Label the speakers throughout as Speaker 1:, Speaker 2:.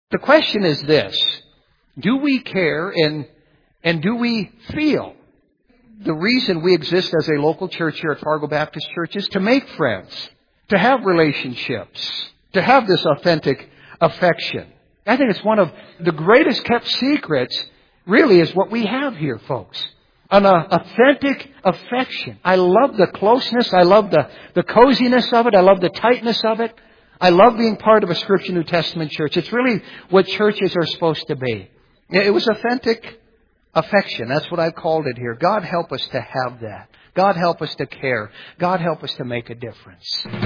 Speaker 1: The question is this: do we care and do we feel? The reason we exist as a local church here at Fargo Baptist Church is to make friends, to have relationships, to have this authentic affection. I think it's one of the greatest kept secrets, really, is what we have here, folks. An authentic affection. I love the closeness. I love the coziness of it. I love the tightness of it. I love being part of a Scripture New Testament church. It's really what churches are supposed to be. It was authentic affection. That's what I've called it here. God help us to have that. God help us to care. God help us to make a difference.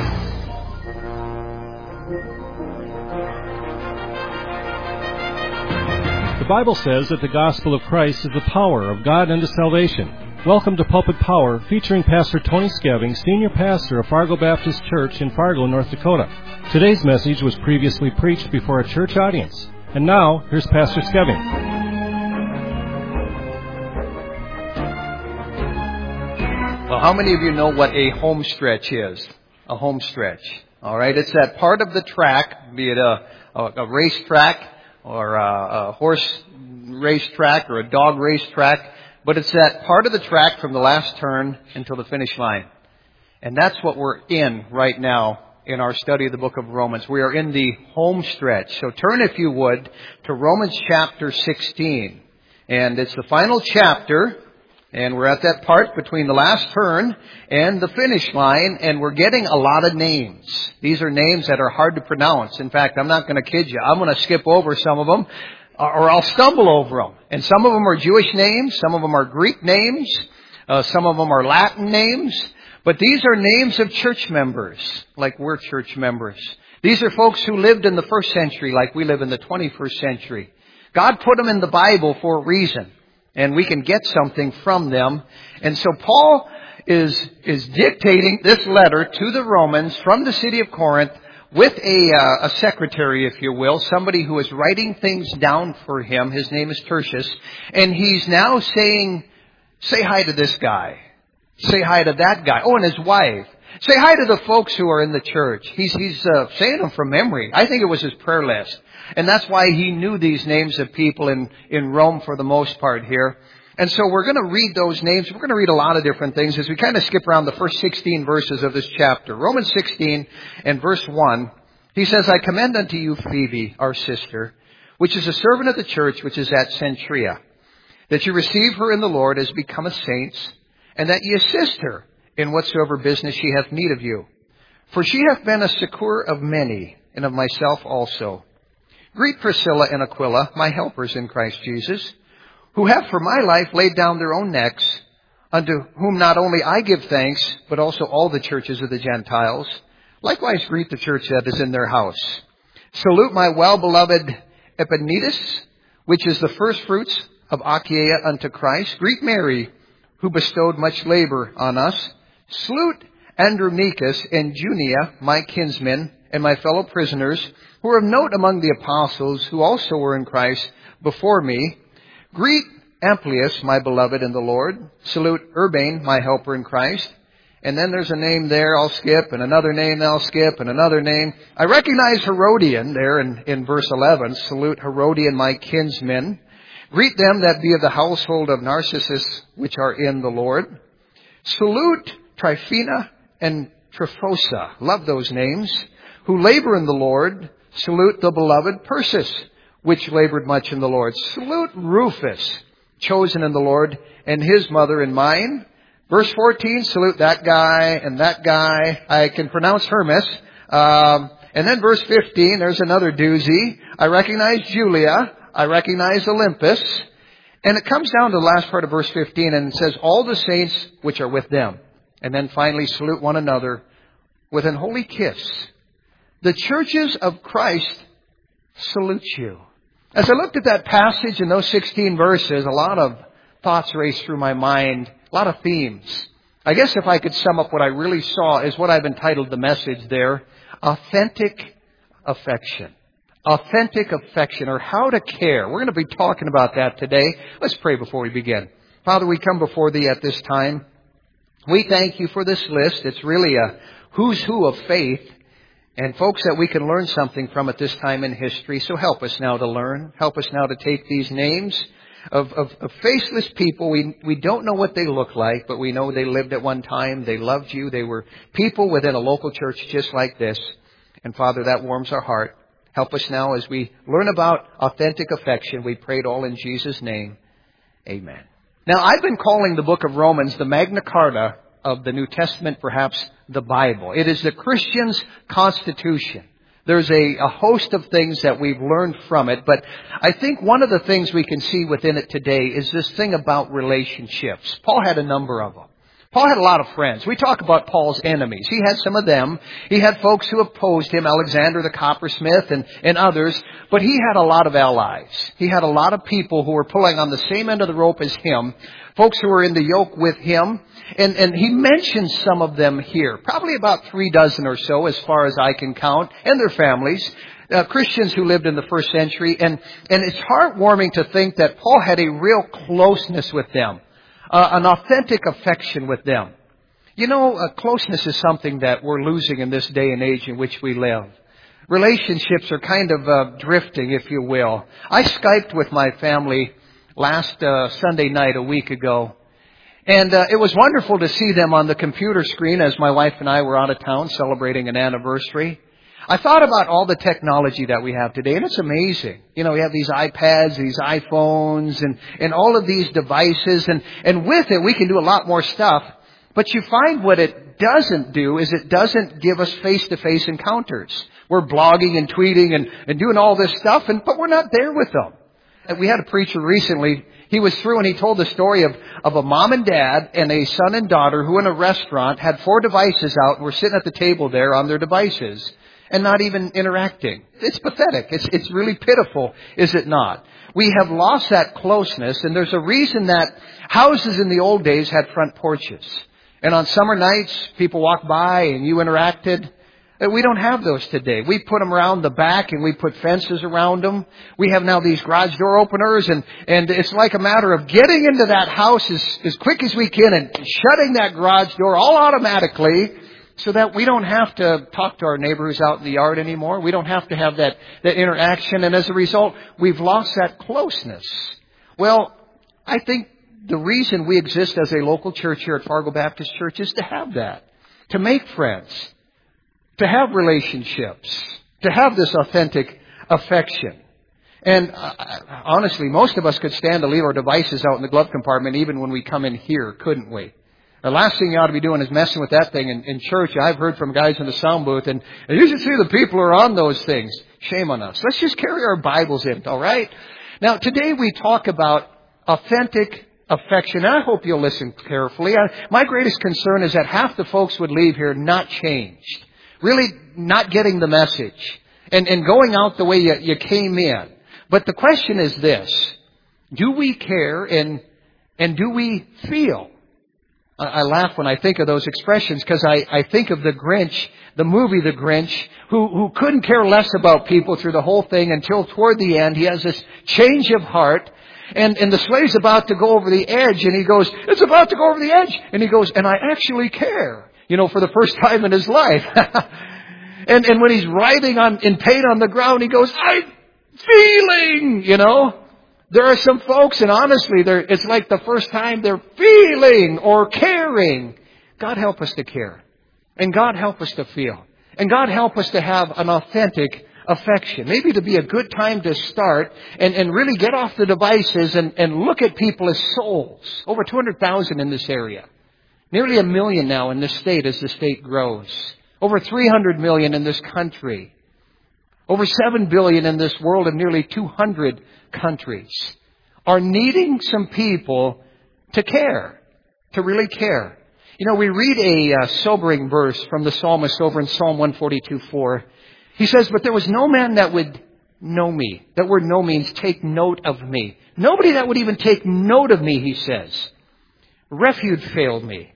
Speaker 2: The Bible says that the gospel of Christ is the power of God unto salvation. Welcome to Pulpit Power, featuring Pastor Tony Skeving, Senior Pastor of Fargo Baptist Church in Fargo, North Dakota. Today's message was previously preached before a church audience. And now, here's Pastor Skeving.
Speaker 1: Well, how many of you know what a home stretch is? A home stretch. All right, it's that part of the track, be it a race track or a horse race track or a dog race track, but it's that part of the track from the last turn until the finish line. And that's what we're in right now in our study of the book of Romans. We are in the home stretch. So turn, if you would, to Romans chapter 16. And it's the final chapter. And we're at that part between the last turn and the finish line, and we're getting a lot of names. These are names that are hard to pronounce. In fact, I'm not going to kid you. I'm going to skip over some of them, or I'll stumble over them. And some of them are Jewish names. Some of them are Greek names. Some of them are Latin names. But these are names of church members, like we're church members. These are folks who lived in the first century, like we live in the 21st century. God put them in the Bible for a reason. And we can get something from them. And so Paul is dictating this letter to the Romans from the city of Corinth with a secretary, if you will, somebody who is writing things down for him. His name is Tertius. And he's now saying, say hi to this guy. Say hi to that guy. Oh, and his wife. Say hi to the folks who are in the church. He's saying them from memory. I think it was his prayer list. And that's why he knew these names of people in Rome for the most part here. And so we're going to read those names. We're going to read a lot of different things as we kind of skip around the first 16 verses of this chapter. Romans 16 and verse 1. He says, I commend unto you Phoebe, our sister, which is a servant of the church which is at Cenchrea, that you receive her in the Lord as becometh saints, and that ye assist her in whatsoever business she hath need of you. For she hath been a succor of many, and of myself also. Greet Priscilla and Aquila, my helpers in Christ Jesus, who have for my life laid down their own necks, unto whom not only I give thanks, but also all the churches of the Gentiles. Likewise greet the church that is in their house. Salute my well-beloved Epaenetus, which is the firstfruits of Achaia unto Christ. Greet Mary, who bestowed much labor on us. Salute Andronicus and Junia, my kinsmen, and my fellow prisoners, who are of note among the apostles, who also were in Christ before me. Greet Amplias, my beloved in the Lord. Salute Urbane, my helper in Christ. And then there's a name there I'll skip, and another name I'll skip, and another name. I recognize Herodian there in verse 11. Salute Herodian, my kinsmen. Greet them that be of the household of Narcissus, which are in the Lord. Salute Tryphena and Tryphosa. Love those names. Who labor in the Lord. Salute the beloved Persis, which labored much in the Lord. Salute Rufus, chosen in the Lord, and his mother and mine. Verse 14, salute that guy and that guy. I can pronounce Hermes. And then verse 15, there's another doozy. I recognize Julia. I recognize Olympus. And it comes down to the last part of verse 15, and it says, all the saints which are with them. And then finally, salute one another with an holy kiss. The churches of Christ salute you. As I looked at that passage in those 16 verses, a lot of thoughts raced through my mind, a lot of themes. I guess if I could sum up what I really saw is what I've entitled the message there, authentic affection. Authentic affection, or how to care. We're going to be talking about that today. Let's pray before we begin. Father, we come before Thee at this time. We thank You for this list. It's really a who's who of faith. And folks, that we can learn something from at this time in history. So help us now to learn. Help us now to take these names of faceless people. We don't know what they look like, but we know they lived at one time. They loved you. They were people within a local church just like this. And Father, that warms our heart. Help us now as we learn about authentic affection. We pray it all in Jesus' name. Amen. Now, I've been calling the book of Romans the Magna Carta of the New Testament, perhaps the Bible. It is the Christian's constitution. There's a host of things that we've learned from it, but I think one of the things we can see within it today is this thing about relationships. Paul had a number of them. Paul had a lot of friends. We talk about Paul's enemies. He had some of them. He had folks who opposed him, Alexander the coppersmith and others, but he had a lot of allies. He had a lot of people who were pulling on the same end of the rope as him, folks who were in the yoke with him, and he mentions some of them here, probably about 36 or so as far as I can count, and their families. Christians who lived in the first century, and it's heartwarming to think that Paul had a real closeness with them. An authentic affection with them. You know, closeness is something that we're losing in this day and age in which we live. Relationships are kind of drifting, if you will. I Skyped with my family last Sunday night a week ago. And it was wonderful to see them on the computer screen as my wife and I were out of town celebrating an anniversary. I thought about all the technology that we have today, and it's amazing. You know, we have these iPads, these iPhones, and all of these devices, and with it we can do a lot more stuff. But you find what it doesn't do is it doesn't give us face-to-face encounters. We're blogging and tweeting and doing all this stuff, but we're not there with them. And we had a preacher recently. He was through and he told the story of a mom and dad and a son and daughter who in a restaurant had 4 devices out and were sitting at the table there on their devices. And not even interacting. It's pathetic. It's really pitiful, is it not? We have lost that closeness, and there's a reason that houses in the old days had front porches. And on summer nights, people walked by and you interacted. We don't have those today. We put them around the back and we put fences around them. We have now these garage door openers, and it's like a matter of getting into that house as quick as we can and shutting that garage door all automatically, so that we don't have to talk to our neighbor who's out in the yard anymore. We don't have to have that interaction. And as a result, we've lost that closeness. Well, I think the reason we exist as a local church here at Fargo Baptist Church is to have that. To make friends. To have relationships. To have this authentic affection. And honestly, most of us could stand to leave our devices out in the glove compartment even when we come in here, couldn't we? The last thing you ought to be doing is messing with that thing in church. I've heard from guys in the sound booth, and you should see the people who are on those things. Shame on us. Let's just carry our Bibles in, all right? Now, today we talk about authentic affection. And I hope you'll listen carefully. My greatest concern is that half the folks would leave here not changed. Really not getting the message. And going out the way you came in. But the question is this. Do we care and do we feel? I laugh when I think of those expressions because I think of the Grinch, the movie The Grinch, who couldn't care less about people through the whole thing until toward the end he has this change of heart, and the sleigh's about to go over the edge, and he goes, it's about to go over the edge, and he goes, and I actually care, for the first time in his life. and when he's writhing in pain on the ground, he goes, I'm feeling, There are some folks, and honestly, it's like the first time they're feeling or caring. God help us to care. And God help us to feel. And God help us to have an authentic affection. Maybe to be a good time to start and really get off the devices and look at people as souls. Over 200,000 in this area. Nearly 1 million now in this state as the state grows. Over 300 million in this country. Over 7 billion in this world of nearly 200 countries are needing some people to care, to really care. We read a sobering verse from the psalmist over in Psalm 142:4. He says, but there was no man that would know me. That word know means take note of me. Nobody that would even take note of me, he says. Refuge failed me.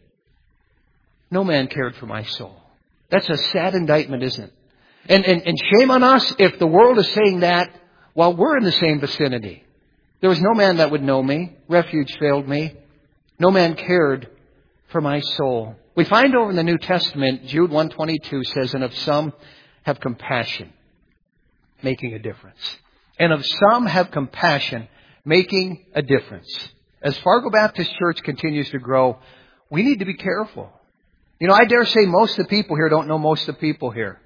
Speaker 1: No man cared for my soul. That's a sad indictment, isn't it? And shame on us if the world is saying that while we're in the same vicinity. There was no man that would know me. Refuge failed me. No man cared for my soul. We find over in the New Testament, Jude 1:22 says, and of some have compassion, making a difference. And of some have compassion, making a difference. As Fargo Baptist Church continues to grow, we need to be careful. You know, I dare say most of the people here don't know most of the people here.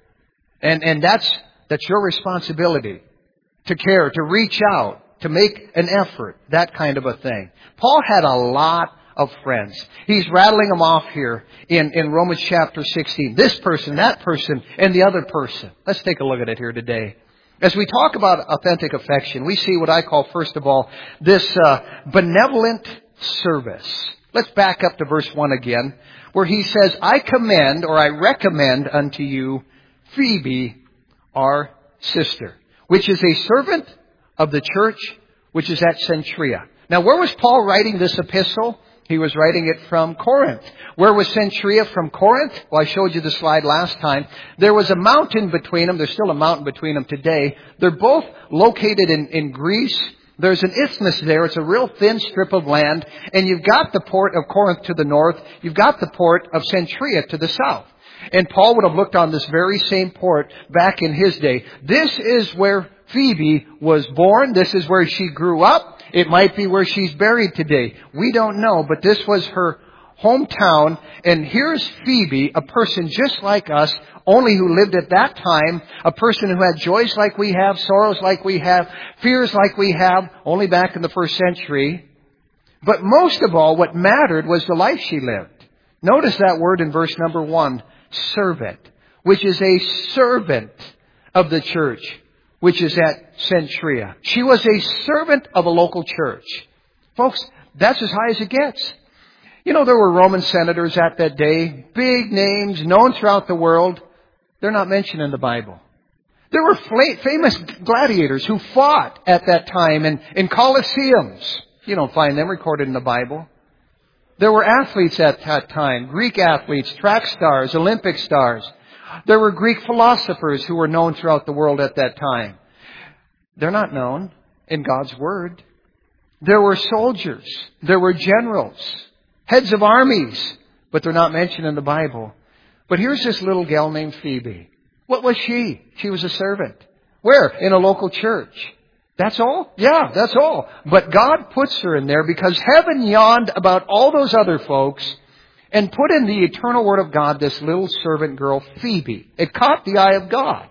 Speaker 1: And that's your responsibility to care, to reach out, to make an effort, that kind of a thing. Paul had a lot of friends. He's rattling them off here in Romans chapter 16. This person, that person, and the other person. Let's take a look at it here today. As we talk about authentic affection, we see what I call, first of all, this benevolent service. Let's back up to verse 1 again, where he says, I commend, or I recommend unto you Phoebe, our sister, which is a servant of the church, which is at Cenchrea. Now, where was Paul writing this epistle? He was writing it from Corinth. Where was Cenchrea from Corinth? Well, I showed you the slide last time. There was a mountain between them. There's still a mountain between them today. They're both located in Greece. There's an isthmus there. It's a real thin strip of land. And you've got the port of Corinth to the north. You've got the port of Cenchrea to the south. And Paul would have looked on this very same port back in his day. This is where Phoebe was born. This is where she grew up. It might be where she's buried today. We don't know, but this was her hometown. And here's Phoebe, a person just like us, only who lived at that time, a person who had joys like we have, sorrows like we have, fears like we have, only back in the first century. But most of all, what mattered was the life she lived. Notice that word in verse number 1, servant, which is a servant of the church, which is at Cenchrea. She was a servant of a local church. Folks, that's as high as it gets. You know, there were Roman senators at that day, big names, known throughout the world. They're not mentioned in the Bible. There were famous gladiators who fought at that time in Colosseums. You don't find them recorded in the Bible. There were athletes at that time, Greek athletes, track stars, Olympic stars. There were Greek philosophers who were known throughout the world at that time. They're not known in God's Word. There were soldiers. There were generals, heads of armies, but they're not mentioned in the Bible. But here's this little gal named Phoebe. What was she? She was a servant. Where? In a local church. That's all? Yeah, that's all. But God puts her in there because heaven yawned about all those other folks and put in the eternal Word of God this little servant girl, Phoebe. It caught the eye of God.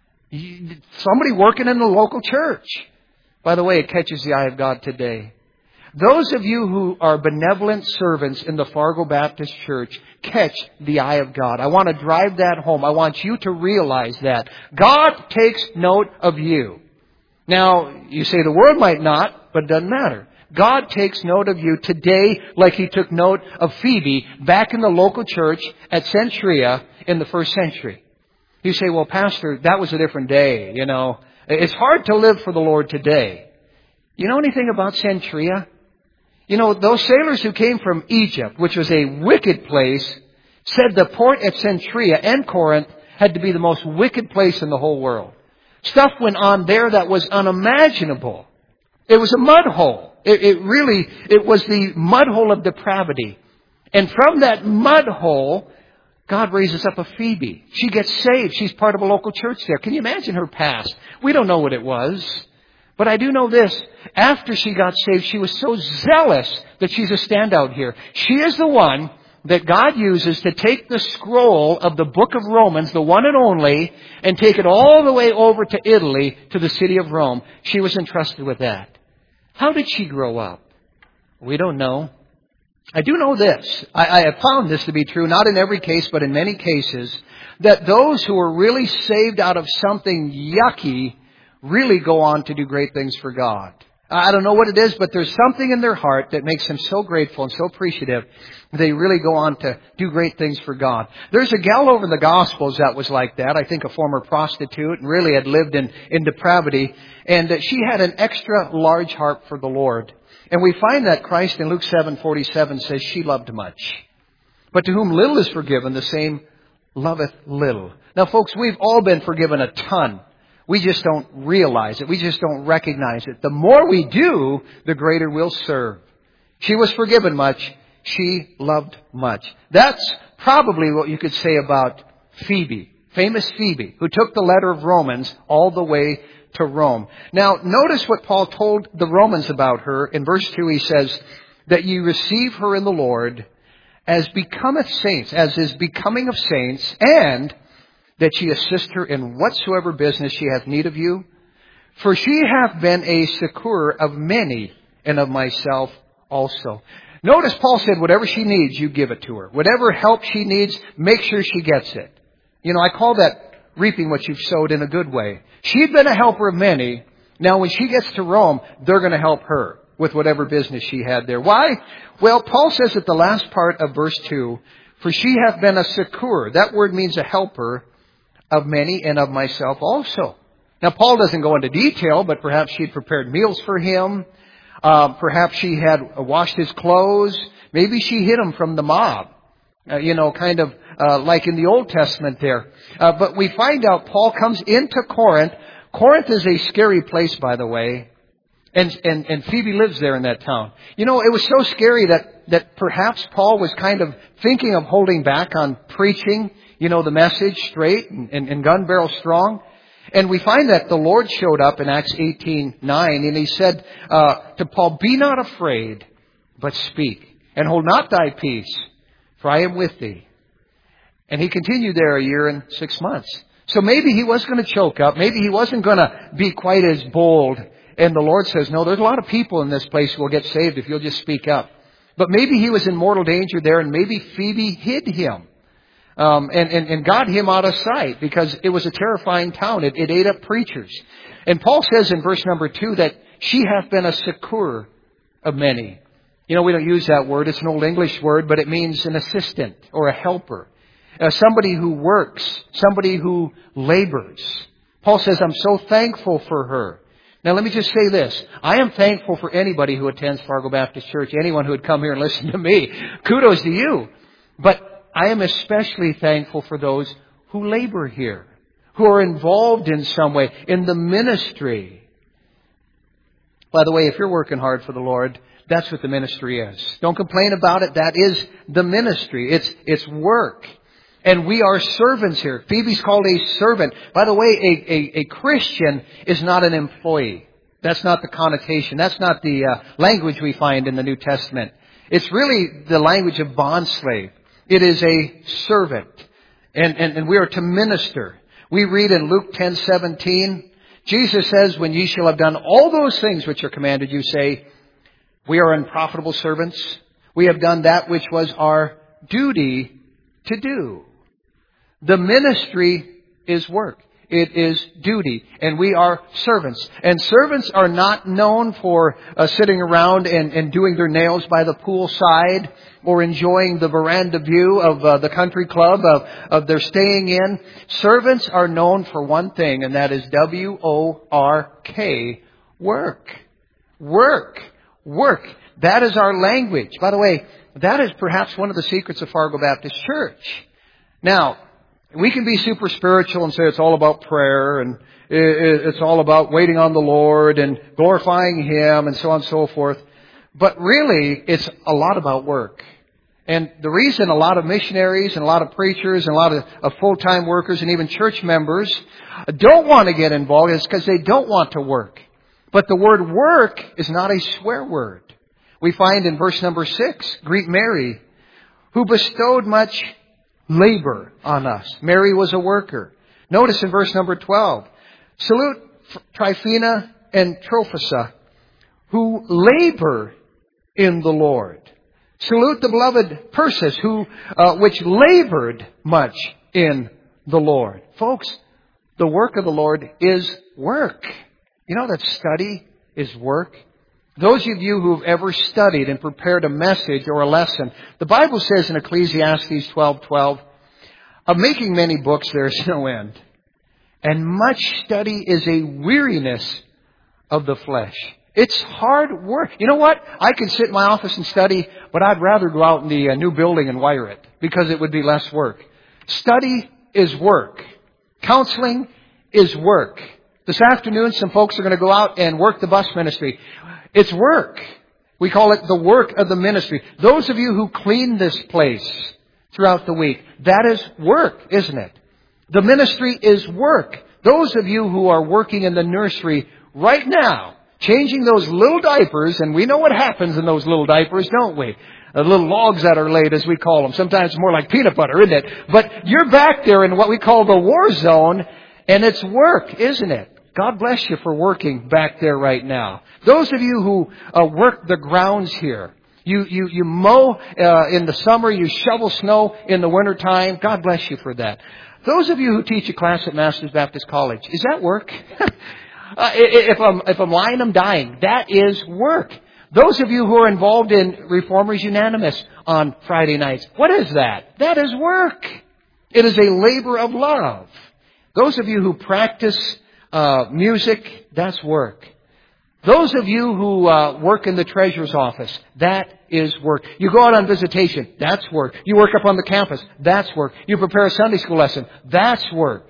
Speaker 1: Somebody working in the local church. By the way, it catches the eye of God today. Those of you who are benevolent servants in the Fargo Baptist Church catch the eye of God. I want to drive that home. I want you to realize that. God takes note of you. Now, you say the world might not, but it doesn't matter. God takes note of you today like He took note of Phoebe back in the local church at Cenchrea in the first century. You say, well, Pastor, that was a different day, you know. It's hard to live for the Lord today. You know anything about Cenchrea? You know, those sailors who came from Egypt, which was a wicked place, said the port at Cenchrea and Corinth had to be the most wicked place in the whole world. Stuff went on there that was unimaginable. It was a mud hole. It was the mud hole of depravity. And from that mud hole, God raises up a Phoebe. She gets saved. She's part of a local church there. Can you imagine her past? We don't know what it was. But I do know this. After she got saved, she was so zealous that she's a standout here. She is the one that God uses to take the scroll of the book of Romans, the one and only, and take it all the way over to Italy, to the city of Rome. She was entrusted with that. How did she grow up? We don't know. I do know this. I have found this to be true, not in every case, but in many cases, that those who are really saved out of something yucky really go on to do great things for God. I don't know what it is, but there's something in their heart that makes them so grateful and so appreciative. They really go on to do great things for God. There's a gal over in the Gospels that was like that. I think a former prostitute and really had lived in depravity. And she had an extra large heart for the Lord. And we find that Christ in Luke 7:47 says she loved much. But to whom little is forgiven, the same loveth little. Now, folks, we've all been forgiven a ton. We just don't realize it. We just don't recognize it. The more we do, the greater we'll serve. She was forgiven much. She loved much. That's probably what you could say about Phoebe. famous Phoebe, who took the letter of Romans all the way to Rome. Now, notice what Paul told the Romans about her. In verse 2, he says, that ye receive her in the Lord as becometh saints, as is becoming of saints, and that ye assist her in whatsoever business she hath need of you. For she hath been a succour of many, and of myself also. Notice Paul said, whatever she needs, you give it to her. Whatever help she needs, make sure she gets it. You know, I call that reaping what you've sowed in a good way. She'd been a helper of many. Now when she gets to Rome, they're going to help her with whatever business she had there. Why? Well, Paul says at the last part of verse 2, for she hath been a succour. That word means a helper of many, and of myself also. Now, Paul doesn't go into detail, but perhaps she had prepared meals for him. Perhaps she had washed his clothes. Maybe she hid him from the mob. Kind of like in the Old Testament there. But we find out Paul comes into Corinth. Corinth is a scary place, by the way. And Phoebe lives there in that town. You know, it was so scary that perhaps Paul was kind of thinking of holding back on preaching, the message straight and gun barrel strong. And we find that the Lord showed up in Acts 18:9, and he said to Paul, be not afraid, but speak, and hold not thy peace, for I am with thee. And he continued there 1 year and 6 months. So maybe he was going to choke up. Maybe he wasn't going to be quite as bold. And the Lord says, no, there's a lot of people in this place who will get saved if you'll just speak up. But maybe he was in mortal danger there, and maybe Phoebe hid him. And got him out of sight, because it was a terrifying town. It ate up preachers. And Paul says in verse number 2 that she hath been a succour of many. We don't use that word. It's an Old English word, but it means an assistant or a helper. Somebody who works, somebody who labors. Paul says, I'm so thankful for her. Now let me just say this. I am thankful for anybody who attends Fargo Baptist Church, anyone who would come here and listen to me. Kudos to you. But I am especially thankful for those who labor here, who are involved in some way in the ministry. By the way, if you're working hard for the Lord, that's what the ministry is. Don't complain about it. That is the ministry. It's work. And we are servants here. Phoebe's called a servant. By the way, a Christian is not an employee. That's not the connotation. That's not the language we find in the New Testament. It's really the language of bondslave. It is a servant. And we are to minister. We read in Luke 10:17, Jesus says, when ye shall have done all those things which are commanded you, say, we are unprofitable servants. We have done that which was our duty to do. The ministry is work. It is duty. And we are servants. And servants are not known for sitting around and doing their nails by the poolside or enjoying the veranda view of the country club of their staying in. Servants are known for one thing, and that is W-O-R-K, work. Work. Work. That is our language. By the way, that is perhaps one of the secrets of Fargo Baptist Church. Now, we can be super spiritual and say it's all about prayer and it's all about waiting on the Lord and glorifying Him and so on and so forth. But really, it's a lot about work. And the reason a lot of missionaries and a lot of preachers and a lot of full-time workers and even church members don't want to get involved is because they don't want to work. But the word work is not a swear word. We find in verse number 6, greet Mary, who bestowed much labor on us. Mary was a worker. Notice in verse number 12, salute Tryphena and Trophimus, who labor in the Lord. Salute the beloved Persis, which labored much in the Lord. Folks, the work of the Lord is work. You know that study is work? Those of you who have ever studied and prepared a message or a lesson, the Bible says in Ecclesiastes 12:12, of making many books there is no end, and much study is a weariness of the flesh. It's hard work. You know what? I could sit in my office and study, but I'd rather go out in the new building and wire it because it would be less work. Study is work. Counseling is work. This afternoon, some folks are going to go out and work the bus ministry. It's work. We call it the work of the ministry. Those of you who clean this place throughout the week, that is work, isn't it? The ministry is work. Those of you who are working in the nursery right now, changing those little diapers, and we know what happens in those little diapers, don't we? The little logs that are laid, as we call them. Sometimes more like peanut butter, isn't it? But you're back there in what we call the war zone, and it's work, isn't it? God bless you for working back there right now. Those of you who work the grounds here, you mow in the summer, you shovel snow in the wintertime. God bless you for that. Those of you who teach a class at Masters Baptist College, is that work? If I'm lying, I'm dying. That is work. Those of you who are involved in Reformers Unanimous on Friday nights, what is that? That is work. It is a labor of love. Those of you who practice music, that's work. Those of you who work in the treasurer's office, that is work. You go out on visitation, that's work. You work up on the campus, that's work. You prepare a Sunday school lesson, that's work.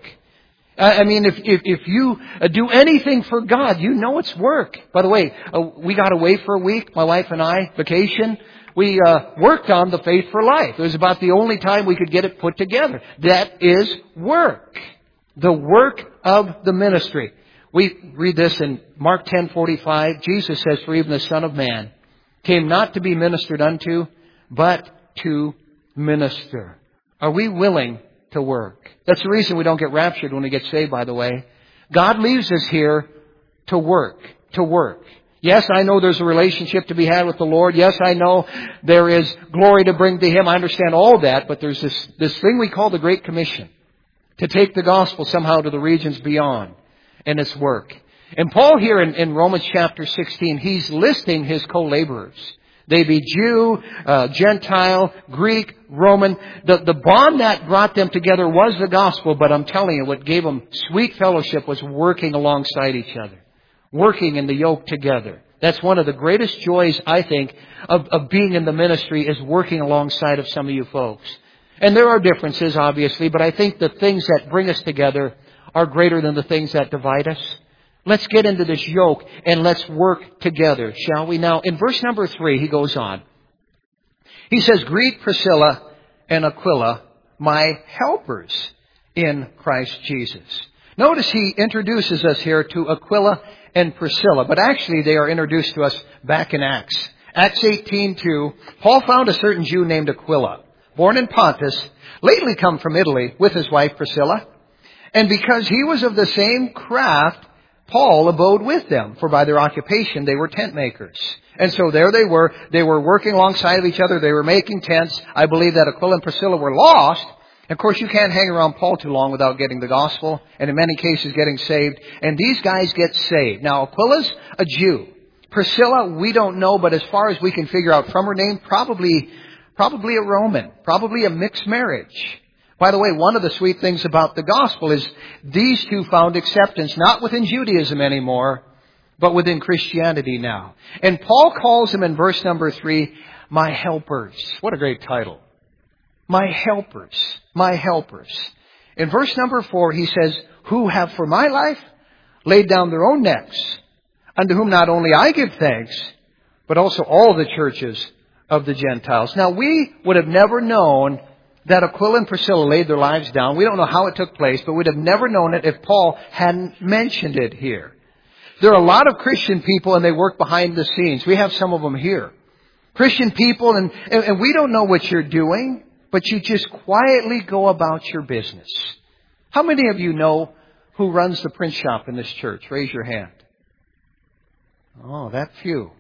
Speaker 1: I mean, if you do anything for God, you know it's work. By the way, we got away for a week, my wife and I, vacation. We worked on the Faith for Life. It was about the only time we could get it put together. That is work. The work of the ministry. We read this in Mark 10:45. Jesus says, "For even the Son of Man came not to be ministered unto, but to minister." Are we willing to work? That's the reason we don't get raptured when we get saved, by the way. God leaves us here to work, to work. Yes, I know there's a relationship to be had with the Lord. Yes, I know there is glory to bring to Him. I understand all that, but there's this thing we call the Great Commission, to take the gospel somehow to the regions beyond. And it's work. And Paul here in Romans chapter 16, he's listing his co-laborers. They be Jew, Gentile, Greek, Roman. The bond that brought them together was the gospel, but I'm telling you, what gave them sweet fellowship was working alongside each other. Working in the yoke together. That's one of the greatest joys, I think, of being in the ministry, is working alongside of some of you folks. And there are differences, obviously, but I think the things that bring us together are greater than the things that divide us. Let's get into this yoke and let's work together, shall we? Now, in verse number 3, he goes on. He says, "Greet Priscilla and Aquila, my helpers in Christ Jesus." Notice he introduces us here to Aquila and Priscilla, but actually they are introduced to us back in Acts. Acts 18:2, Paul found a certain Jew named Aquila, born in Pontus, lately come from Italy with his wife Priscilla. And because he was of the same craft, Paul abode with them, for by their occupation they were tent makers. And so there they were working alongside of each other, they were making tents. I believe that Aquila and Priscilla were lost. Of course, you can't hang around Paul too long without getting the gospel, and in many cases getting saved. And these guys get saved. Now, Aquila's a Jew. Priscilla, we don't know, but as far as we can figure out from her name, probably a Roman, probably a mixed marriage. By the way, one of the sweet things about the gospel is these two found acceptance, not within Judaism anymore, but within Christianity now. And Paul calls them in verse number 3, my helpers. What a great title. My helpers. My helpers. In verse number 4, he says, who have for my life laid down their own necks, unto whom not only I give thanks, but also all the churches of the Gentiles. Now, we would have never known that Aquila and Priscilla laid their lives down. We don't know how it took place, but we'd have never known it if Paul hadn't mentioned it here. There are a lot of Christian people, and they work behind the scenes. We have some of them here. Christian people, and we don't know what you're doing, but you just quietly go about your business. How many of you know who runs the print shop in this church? Raise your hand. Oh, that few.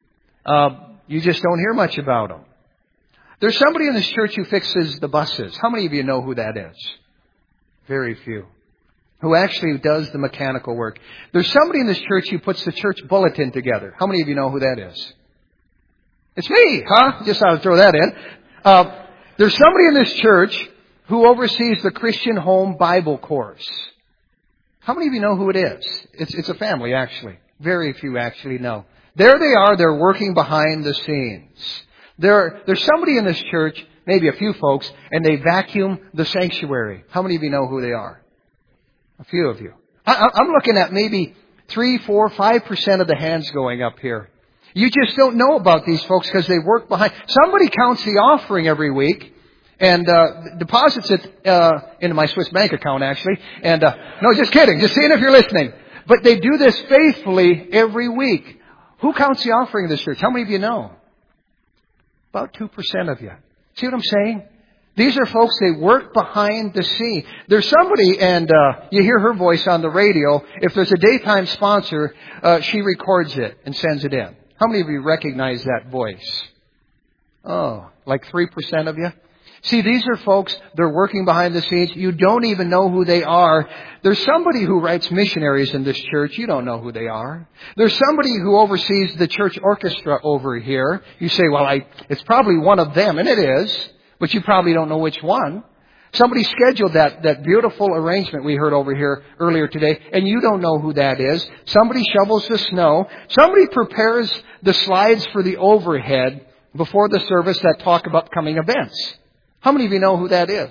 Speaker 1: You just don't hear much about them. There's somebody in this church who fixes the buses. How many of you know who that is? Very few. Who actually does the mechanical work. There's somebody in this church who puts the church bulletin together. How many of you know who that is? It's me, huh? Just thought I'd throw that in. There's somebody in this church who oversees the Christian Home Bible course. How many of you know who it is? It's a family, actually. Very few actually know. There they are. They're working behind the scenes. There's somebody in this church, maybe a few folks, and they vacuum the sanctuary. How many of you know who they are? A few of you. I'm looking at maybe 3, 4, 5% of the hands going up here. You just don't know about these folks because they work behind. Somebody counts the offering every week, and deposits it into my Swiss bank account, actually. And no, just kidding. Just seeing if you're listening. But they do this faithfully every week. Who counts the offering of this church? How many of you know? About 2% of you. See what I'm saying? These are folks, they work behind the scene. There's somebody, and you hear her voice on the radio. If there's a daytime sponsor, she records it and sends it in. How many of you recognize that voice? Oh, like 3% of you? See, these are folks, they're working behind the scenes. You don't even know who they are. There's somebody who writes missionaries in this church. You don't know who they are. There's somebody who oversees the church orchestra over here. You say, well, it's probably one of them, and it is, but you probably don't know which one. Somebody scheduled that beautiful arrangement we heard over here earlier today, and you don't know who that is. Somebody shovels the snow. Somebody prepares the slides for the overhead before the service that talk about coming events. How many of you know who that is?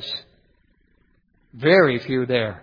Speaker 1: Very few there.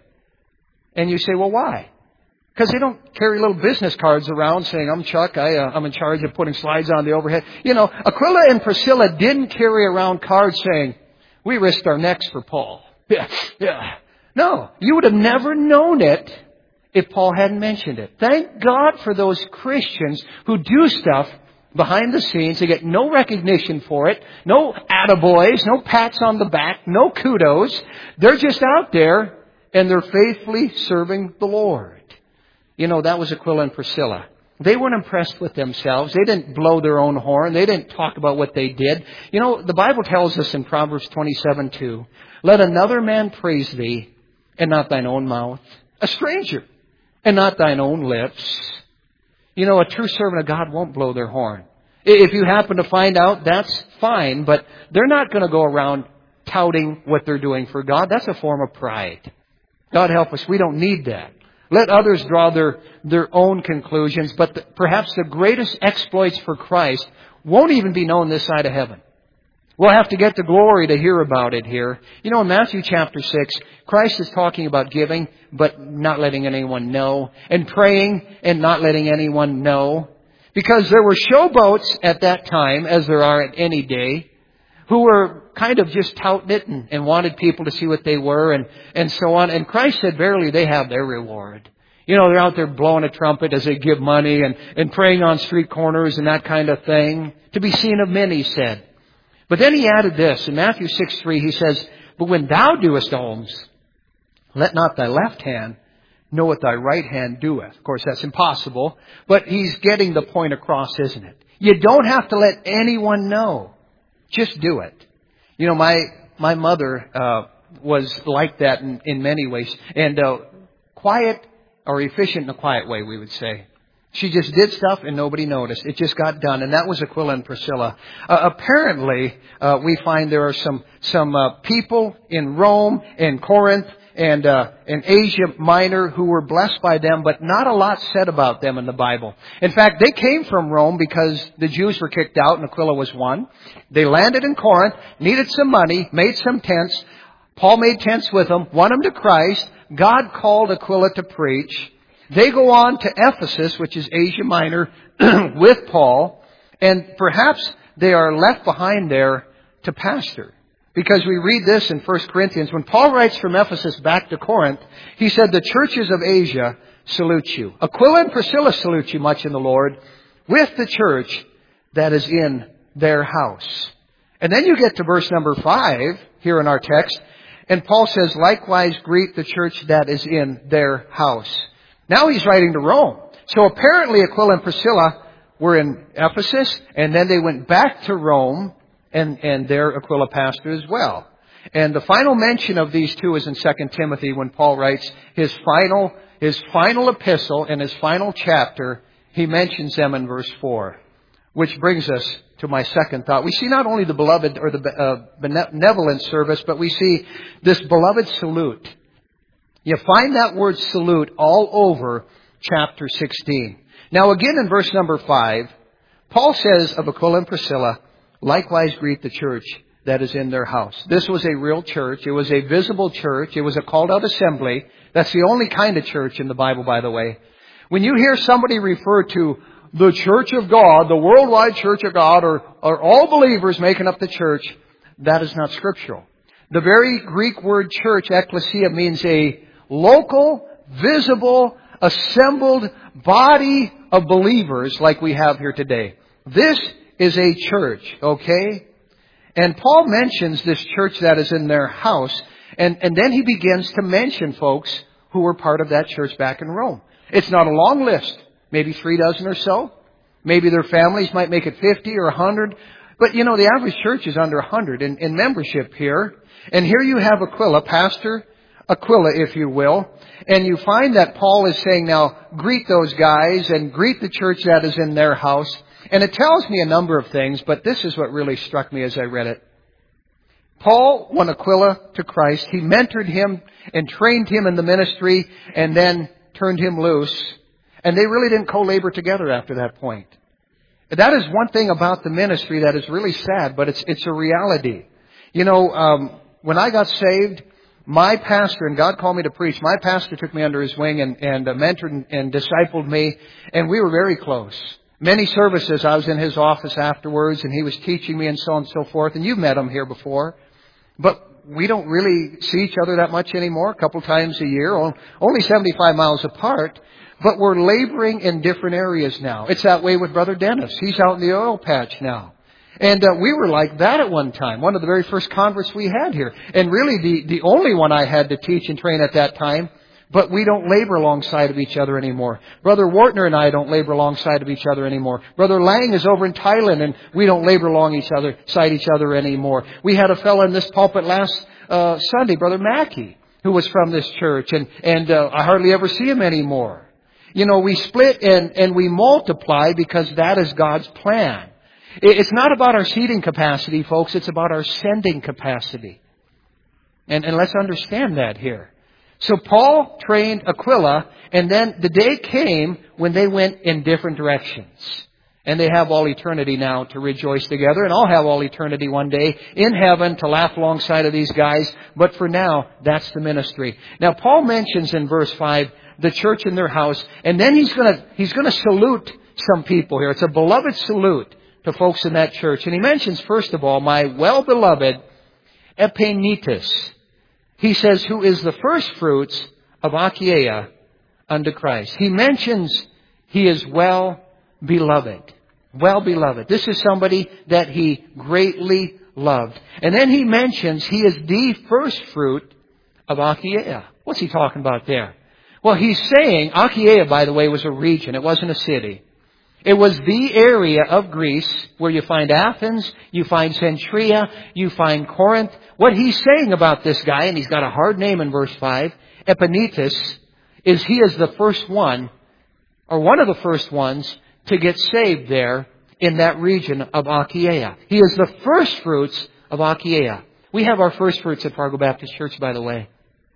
Speaker 1: And you say, well, why? Because they don't carry little business cards around saying, I'm Chuck, I'm in charge of putting slides on the overhead. You know, Aquila and Priscilla didn't carry around cards saying, we risked our necks for Paul. Yeah. No, you would have never known it if Paul hadn't mentioned it. Thank God for those Christians who do stuff behind the scenes. They get no recognition for it, no attaboys, no pats on the back, no kudos. They're just out there and they're faithfully serving the Lord. You know, that was Aquila and Priscilla. They weren't impressed with themselves. They didn't blow their own horn. They didn't talk about what they did. You know, the Bible tells us in Proverbs 27:2, let another man praise thee, and not thine own mouth. A stranger, and not thine own lips. You know, a true servant of God won't blow their horn. If you happen to find out, that's fine, but they're not going to go around touting what they're doing for God. That's a form of pride. God help us, we don't need that. Let others draw their own conclusions, but perhaps the greatest exploits for Christ won't even be known this side of heaven. We'll have to get the glory to hear about it here. You know, in Matthew chapter 6, Christ is talking about giving, but not letting anyone know, and praying and not letting anyone know. Because there were showboats at that time, as there are at any day, who were kind of just touting it and wanted people to see what they were and so on. And Christ said, verily, they have their reward. You know, they're out there blowing a trumpet as they give money and praying on street corners and that kind of thing. To be seen of men, he said. But then he added this. In Matthew 6:3, he says, but when thou doest alms, let not thy left hand know what thy right hand doeth. Of course, that's impossible. But he's getting the point across, isn't it? You don't have to let anyone know. Just do it. You know, my mother was like that in many ways. And quiet or efficient in a quiet way, we would say. She just did stuff and nobody noticed. It just got done. And that was Aquila and Priscilla. Apparently, we find there are some people in Rome and Corinth and in Asia Minor who were blessed by them, but not a lot said about them in the Bible. In fact, they came from Rome because the Jews were kicked out and Aquila was one. They landed in Corinth, needed some money, made some tents. Paul made tents with them, won them to Christ. God called Aquila to preach. They go on to Ephesus, which is Asia Minor, with Paul, and perhaps they are left behind there to pastor. Because we read this in 1 Corinthians. When Paul writes from Ephesus back to Corinth, he said, the churches of Asia salute you. Aquila and Priscilla salute you much in the Lord, with the church that is in their house. And then you get to verse number 5 here in our text, and Paul says, likewise greet the church that is in their house. Now he's writing to Rome. So apparently Aquila and Priscilla were in Ephesus, and then they went back to Rome, and there Aquila pastored as well. And the final mention of these two is in 2 Timothy when Paul writes his final epistle and his final chapter. He mentions them in verse 4, which brings us to my second thought. We see not only the beloved or the benevolent service, but we see this beloved salute. You find that word salute all over chapter 16. Now again in verse number 5, Paul says of Aquila and Priscilla, likewise greet the church that is in their house. This was a real church. It was a visible church. It was a called out assembly. That's the only kind of church in the Bible, by the way. When you hear somebody refer to the church of God, the worldwide church of God, or all believers making up the church, that is not scriptural. The very Greek word church, ekklesia, means a local, visible, assembled body of believers like we have here today. This is a church, okay? And Paul mentions this church that is in their house, and then he begins to mention folks who were part of that church back in Rome. It's not a long list, maybe 3 dozen or so. Maybe their families might make it 50 or 100. But you know, the average church is under 100 in membership here. And here you have Aquila, Pastor Aquila, if you will. And you find that Paul is saying, now, greet those guys and greet the church that is in their house. And it tells me a number of things, but this is what really struck me as I read it. Paul won Aquila to Christ. He mentored him and trained him in the ministry and then turned him loose. And they really didn't co-labor together after that point. That is one thing about the ministry that is really sad, but it's a reality. You know, when I got saved, my pastor, and God called me to preach, my pastor took me under his wing and mentored and discipled me, and we were very close. Many services, I was in his office afterwards, and he was teaching me and so on and so forth, and you've met him here before. But we don't really see each other that much anymore, a couple times a year, only 75 miles apart. But we're laboring in different areas now. It's that way with Brother Dennis. He's out in the oil patch now. And we were like that at one time. One of the very first converts we had here. And really the only one I had to teach and train at that time. But we don't labor alongside of each other anymore. Brother Wartner and I don't labor alongside of each other anymore. Brother Lang is over in Thailand and we don't labor alongside each other anymore. We had a fellow in this pulpit last Sunday, Brother Mackey, who was from this church. And I hardly ever see him anymore. You know, we split and we multiply because that is God's plan. It's not about our seating capacity, folks. It's about our sending capacity. And let's understand that here. So Paul trained Aquila, and then the day came when they went in different directions. And they have all eternity now to rejoice together, and I'll have all eternity one day in heaven to laugh alongside of these guys. But for now, that's the ministry. Now, Paul mentions in verse 5 the church in their house, and then he's going to salute some people here. It's a beloved salute to folks in that church. And he mentions, first of all, my well-beloved Epaenetus. He says, who is the first fruits of Achaia unto Christ. He mentions he is well-beloved. Well-beloved. This is somebody that he greatly loved. And then he mentions he is the first fruit of Achaia. What's he talking about there? Well, he's saying, Achaia, by the way, was a region. It wasn't a city. It was the area of Greece where you find Athens, you find Centuria, you find Corinth. What he's saying about this guy, and he's got a hard name in verse 5, Epaenetus, is he is the first one, or one of the first ones, to get saved there in that region of Achaia. He is the first fruits of Achaia. We have our first fruits at Fargo Baptist Church, by the way.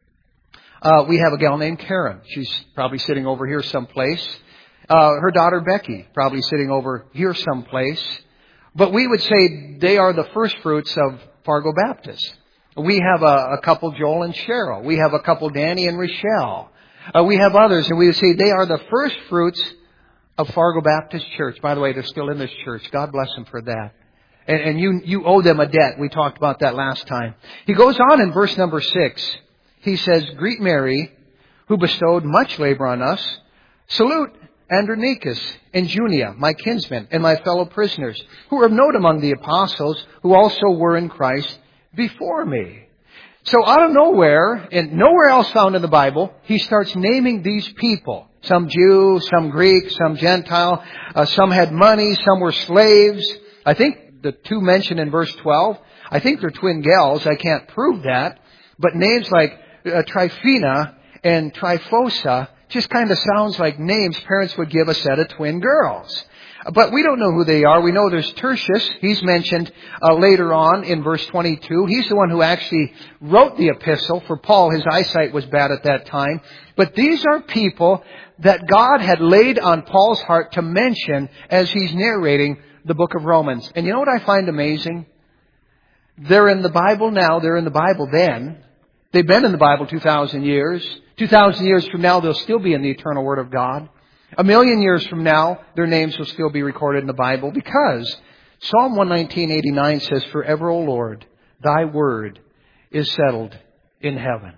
Speaker 1: We have a gal named Karen. She's probably sitting over here someplace. Her daughter Becky, probably sitting over here someplace. But we would say they are the first fruits of Fargo Baptist. We have a couple, Joel and Cheryl. We have a couple, Danny and Rochelle. We have others, and we would say they are the first fruits of Fargo Baptist Church. By the way, they're still in this church. God bless them for that. And you owe them a debt. We talked about that last time. He goes on in verse number 6. He says, greet Mary, who bestowed much labor on us. Salute Andronicus and Junia, my kinsmen, and my fellow prisoners, who are of note among the apostles, who also were in Christ before me. So out of nowhere, and nowhere else found in the Bible, he starts naming these people. Some Jew, some Greek, some Gentile. Some had money, some were slaves. I think the two mentioned in verse 12, I think they're twin gals. I can't prove that. But names like Tryphena and Tryphosa just kind of sounds like names parents would give a set of twin girls. But we don't know who they are. We know there's Tertius. He's mentioned later on in verse 22. He's the one who actually wrote the epistle. For Paul, his eyesight was bad at that time. But these are people that God had laid on Paul's heart to mention as he's narrating the book of Romans. And you know what I find amazing? They're in the Bible now. They're in the Bible then. They've been in the Bible 2,000 years. 2,000 years from now, they'll still be in the eternal Word of God. 1,000,000 years from now, their names will still be recorded in the Bible because Psalm 119:89 says, forever, O Lord, Thy Word is settled in heaven.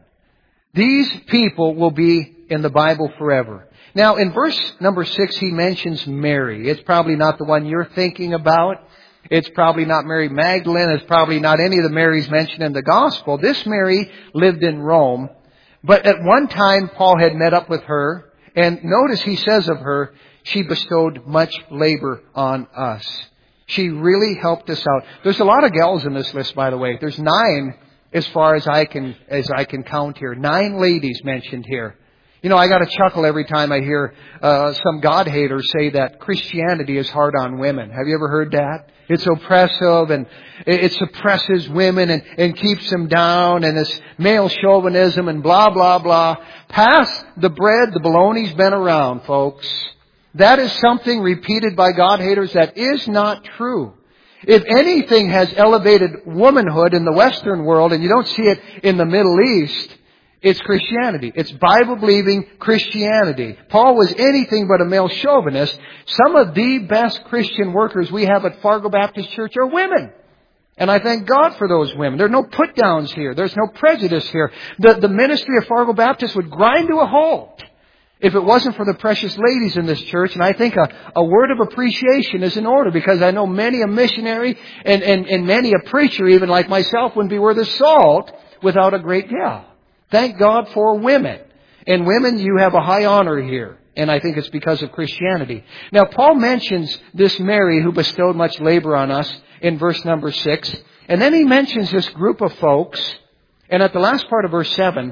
Speaker 1: These people will be in the Bible forever. Now, in verse number 6, he mentions Mary. It's probably not the one you're thinking about. It's probably not Mary Magdalene. It's probably not any of the Marys mentioned in the Gospel. This Mary lived in Rome. But at one time, Paul had met up with her. And notice he says of her, she bestowed much labor on us. She really helped us out. There's a lot of gals in this list, by the way. There's 9 as far as I can count here. 9 ladies mentioned here. You know, I got to chuckle every time I hear some God haters say that Christianity is hard on women. Have you ever heard that? It's oppressive and it suppresses women and keeps them down, and it's male chauvinism and blah, blah, blah. Pass the bread, the baloney's been around, folks. That is something repeated by God haters that is not true. If anything has elevated womanhood in the Western world, and you don't see it in the Middle East, it's Christianity. It's Bible-believing Christianity. Paul was anything but a male chauvinist. Some of the best Christian workers we have at Fargo Baptist Church are women. And I thank God for those women. There are no put-downs here. There's no prejudice here. The ministry of Fargo Baptist would grind to a halt if it wasn't for the precious ladies in this church. And I think a word of appreciation is in order, because I know many a missionary and many a preacher, even like myself, wouldn't be worth a salt without a great gal. Thank God for women. And women, you have a high honor here. And I think it's because of Christianity. Now, Paul mentions this Mary who bestowed much labor on us in verse number 6. And then he mentions this group of folks. And at the last part of verse 7,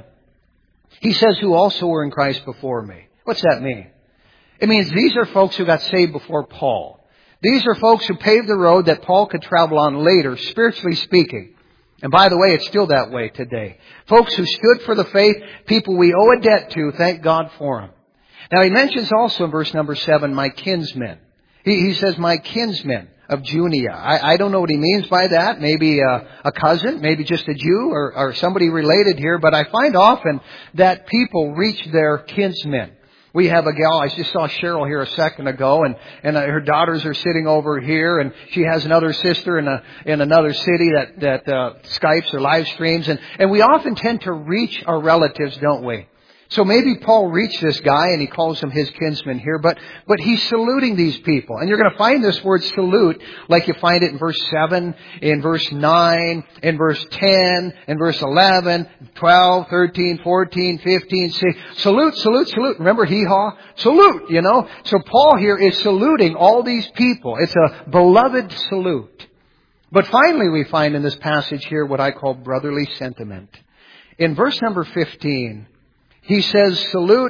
Speaker 1: he says, who also were in Christ before me. What's that mean? It means these are folks who got saved before Paul. These are folks who paved the road that Paul could travel on later, spiritually speaking. And by the way, it's still that way today. Folks who stood for the faith, people we owe a debt to, thank God for them. Now he mentions also in verse number 7, my kinsmen. He says, my kinsmen of Junia. I don't know what he means by that. Maybe a cousin, maybe just a Jew or somebody related here. But I find often that people reach their kinsmen. We have a gal, I just saw Cheryl here a second ago, and her daughters are sitting over here, and she has another sister in another city that Skypes or live streams, and we often tend to reach our relatives, don't we? So maybe Paul reached this guy and he calls him his kinsman here, but he's saluting these people. And you're going to find this word salute like you find it in verse 7, in verse 9, in verse 10, in verse 11, 12, 13, 14, 15, 16. Salute, salute, salute. Remember hee-haw? Salute, you know. So Paul here is saluting all these people. It's a beloved salute. But finally we find in this passage here what I call brotherly sentiment. In verse number 15, he says, salute,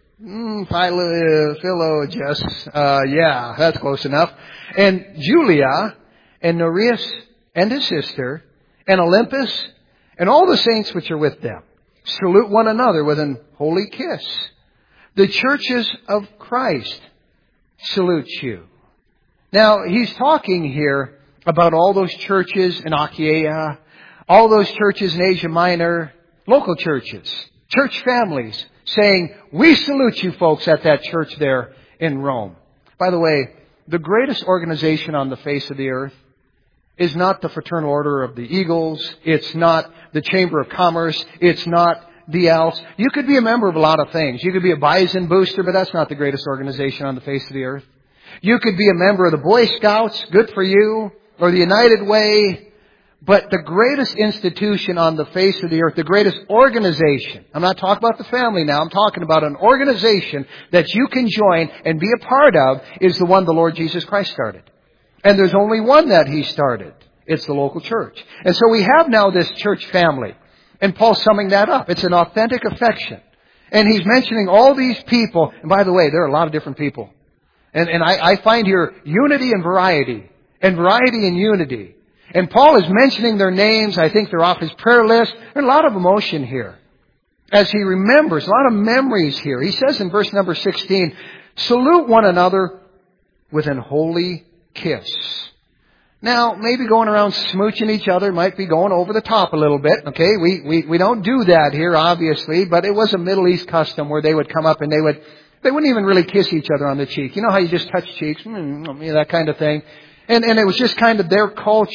Speaker 1: Philo, yeah, that's close enough. And Julia, and Nereus, and his sister, and Olympus, and all the saints which are with them. Salute one another with an holy kiss. The churches of Christ salute you. Now, he's talking here about all those churches in Achaia, all those churches in Asia Minor, local churches. Church families saying, we salute you folks at that church there in Rome. By the way, the greatest organization on the face of the earth is not the Fraternal Order of the Eagles. It's not the Chamber of Commerce. It's not the Elks. You could be a member of a lot of things. You could be a Bison booster, but that's not the greatest organization on the face of the earth. You could be a member of the Boy Scouts. Good for you. Or the United Way. But the greatest institution on the face of the earth, the greatest organization, I'm not talking about the family now, I'm talking about an organization that you can join and be a part of, is the one the Lord Jesus Christ started. And there's only one that He started. It's the local church. And so we have now this church family. And Paul's summing that up. It's an authentic affection. And he's mentioning all these people. And by the way, there are a lot of different people. And I find here unity and variety. And variety and unity. And Paul is mentioning their names. I think they're off his prayer list. There's a lot of emotion here. As he remembers, a lot of memories here. He says in verse number 16, salute one another with an holy kiss. Now, maybe going around smooching each other might be going over the top a little bit. Okay, we don't do that here, obviously, but it was a Middle East custom where they would come up and they wouldn't even really kiss each other on the cheek. You know how you just touch cheeks, that kind of thing. And it was just kind of their culture.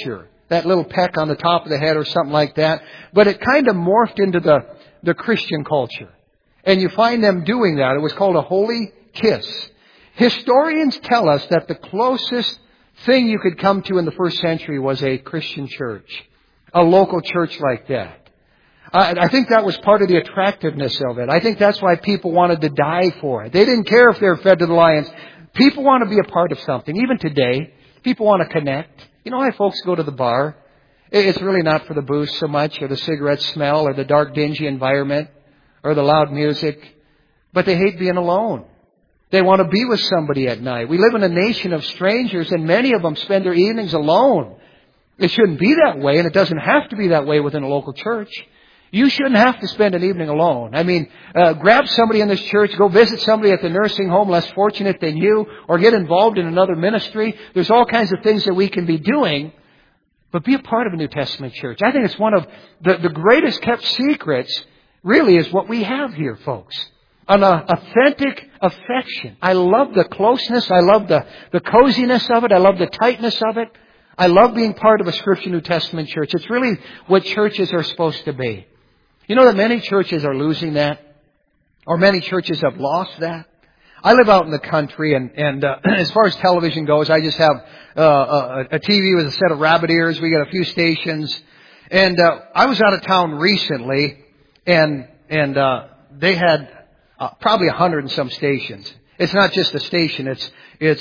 Speaker 1: that little peck on the top of the head or something like that. But it kind of morphed into the Christian culture. And you find them doing that. It was called a holy kiss. Historians tell us that the closest thing you could come to in the first century was a Christian church. A local church like that. I think that was part of the attractiveness of it. I think that's why people wanted to die for it. They didn't care if they were fed to the lions. People want to be a part of something. Even today, people want to connect. You know why folks go to the bar? It's really not for the booze so much, or the cigarette smell, or the dark, dingy environment, or the loud music. But they hate being alone. They want to be with somebody at night. We live in a nation of strangers, and many of them spend their evenings alone. It shouldn't be that way, and it doesn't have to be that way within a local church. You shouldn't have to spend an evening alone. I mean, grab somebody in this church, go visit somebody at the nursing home less fortunate than you, or get involved in another ministry. There's all kinds of things that we can be doing, but be a part of a New Testament church. I think it's one of the greatest kept secrets, really, is what we have here, folks. An authentic affection. I love the closeness. I love the coziness of it. I love the tightness of it. I love being part of a Scripture New Testament church. It's really what churches are supposed to be. You know that many churches are losing that? Or many churches have lost that? I live out in the country, and as far as television goes, I just have a TV with a set of rabbit ears. We got a few stations. And I was out of town recently, and they had probably 100 and some stations. It's not just a station. It's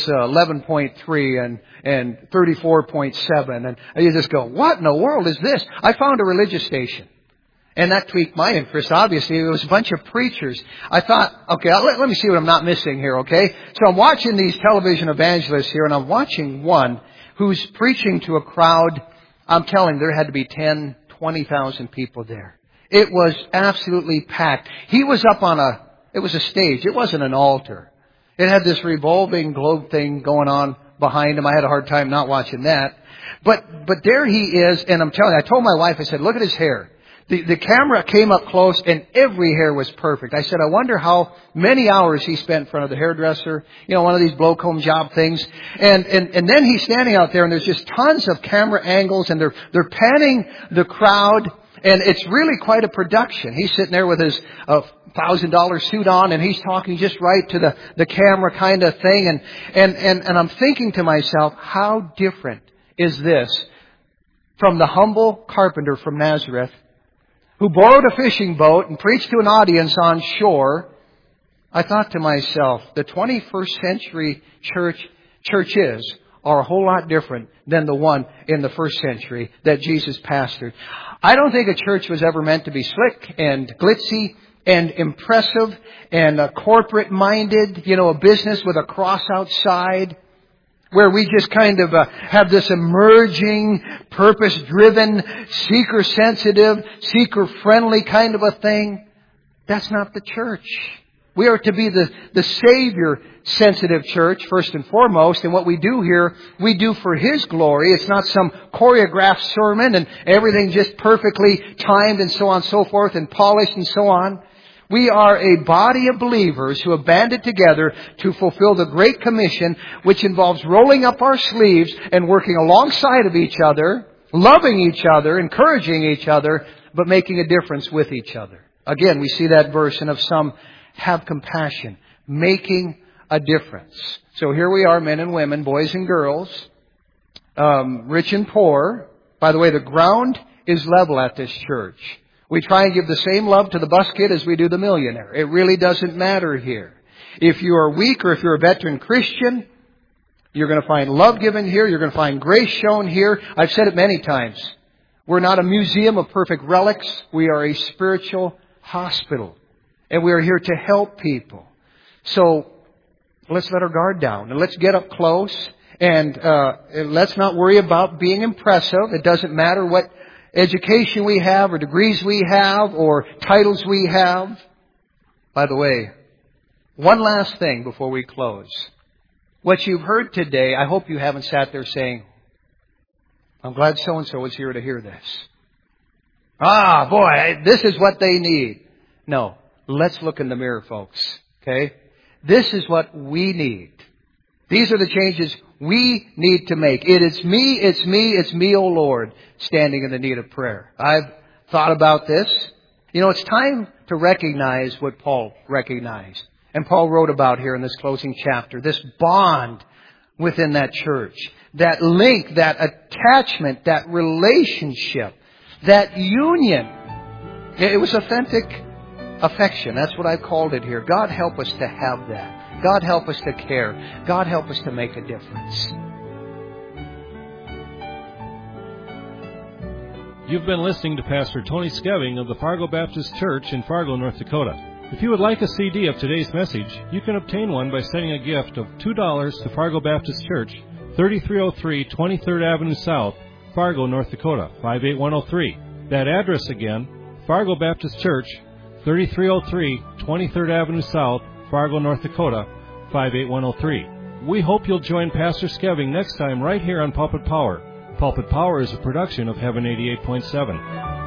Speaker 1: 11.3 and 34.7. And you just go, what in the world is this? I found a religious station. And that tweaked my interest, obviously. It was a bunch of preachers. I thought, okay, let me see what I'm not missing here, okay? So I'm watching these television evangelists here, and I'm watching one who's preaching to a crowd. I'm telling you, there had to be 10, 20,000 people there. It was absolutely packed. He was up on it was a stage. It wasn't an altar. It had this revolving globe thing going on behind him. I had a hard time not watching that. But there he is, and I'm telling you, I told my wife, I said, look at his hair. The camera came up close, and every hair was perfect. I said, I wonder how many hours he spent in front of the hairdresser. You know, one of these blow comb job things. And then he's standing out there, and there's just tons of camera angles, and they're panning the crowd, and it's really quite a production. He's sitting there with his $1,000 suit on, and he's talking just right to the camera kind of thing. And I'm thinking to myself, how different is this from the humble carpenter from Nazareth who borrowed a fishing boat and preached to an audience on shore? I thought to myself, the 21st century churches are a whole lot different than the one in the first century that Jesus pastored. I don't think a church was ever meant to be slick and glitzy and impressive and corporate minded, you know, a business with a cross outside, where we just kind of have this emerging, purpose-driven, seeker-sensitive, seeker-friendly kind of a thing. That's not the church. We are to be the Savior-sensitive church, first and foremost. And what we do here, we do for His glory. It's not some choreographed sermon and everything just perfectly timed and so on and so forth and polished and so on. We are a body of believers who have banded together to fulfill the Great Commission, which involves rolling up our sleeves and working alongside of each other, loving each other, encouraging each other, but making a difference with each other. Again, we see that verse, and of some, have compassion, making a difference. So here we are, men and women, boys and girls, rich and poor. By the way, the ground is level at this church. We try and give the same love to the bus kid as we do the millionaire. It really doesn't matter here. If you are weak or if you're a veteran Christian, you're going to find love given here. You're going to find grace shown here. I've said it many times. We're not a museum of perfect relics. We are a spiritual hospital. And we are here to help people. So let's let our guard down. And let's get up close. And let's not worry about being impressive. It doesn't matter what education we have or degrees we have or titles we have. By the way, one last thing before we close. What you've heard today, I hope you haven't sat there saying, I'm glad so-and-so was here to hear this. Ah, boy, this is what they need. No, let's look in the mirror, folks. Okay? This is what we need. These are the changes we need to make. It is me, O Lord, standing in the need of prayer. I've thought about this. You know, it's time to recognize what Paul recognized. And Paul wrote about here in this closing chapter, this bond within that church, that link, that attachment, that relationship, that union. It was authentic affection. That's what I've called it here. God help us to have that. God help us to care. God help us to make a difference.
Speaker 2: You've been listening to Pastor Tony Skeving of the Fargo Baptist Church in Fargo, North Dakota. If you would like a CD of today's message, you can obtain one by sending a gift of $2 to Fargo Baptist Church, 3303 23rd Avenue South, Fargo, North Dakota, 58103. That address again, Fargo Baptist Church, 3303 23rd Avenue South, Fargo, North Dakota, 58103. We hope you'll join Pastor Skeving next time right here on Pulpit Power. Pulpit Power is a production of Heaven 88.7.